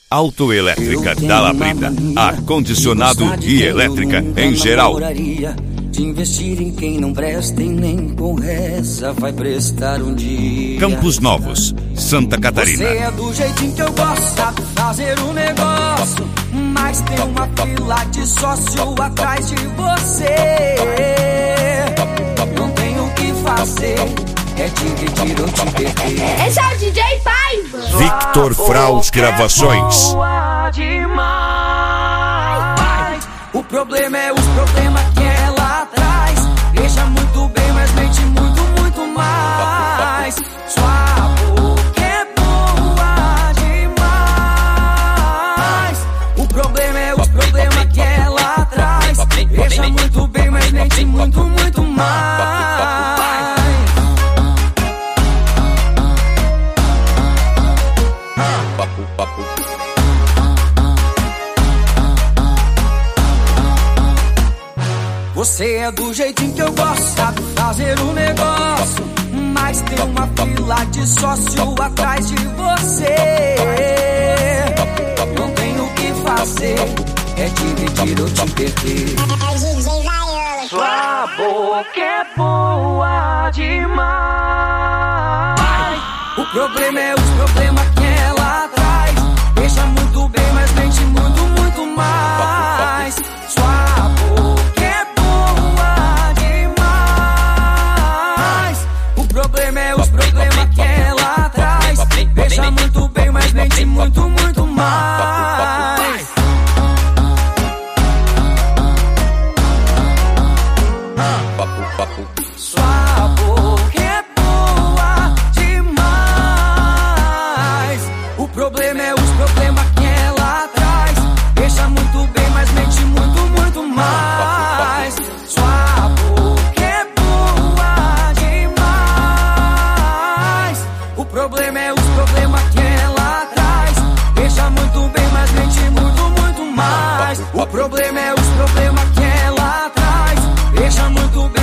Autoelétrica da Labrida. Ar-condicionado e elétrica em geral. De investir em quem não presta e nem com reza vai prestar um dia. Campos Novos, Santa Catarina. Você é do jeitinho que eu gosto, sabe fazer um negócio, mas tem uma fila de sócio atrás de você. Não tem o que fazer, é dividir ou te perder. Esse é o DJ Paiva. Victor Fraus Gravações. O problema é os problemas que ela traz. Deixa muito bem, mas mente muito, muito mais. Sua boca é boa demais. O problema é os problemas que ela traz. Deixa muito bem, mas mente muito, muito mais. Você é do jeitinho que eu gosto, sabe fazer um negócio, mas tem uma fila de sócio atrás de você. Não tem o que fazer, é dividir ou te perder. Sua boca é boa demais. O problema é os problemas que ela traz. Deixa muito bem, mas mente muito, muito mais. Sua boca é boa demais. O problema é os problemas que ela traz. Deixa muito bem, mas mente muito, muito mais. Sua boca é boa demais. O problema é os problemas que ela traz. Deixa muito bem, mas mente muito, muito mais. Sua boca é boa demais. O problema é os problemas que ela traz. Deixa muito bem, mas mente muito, muito mais. O problema é os problemas que ela traz. Deixa muito bem.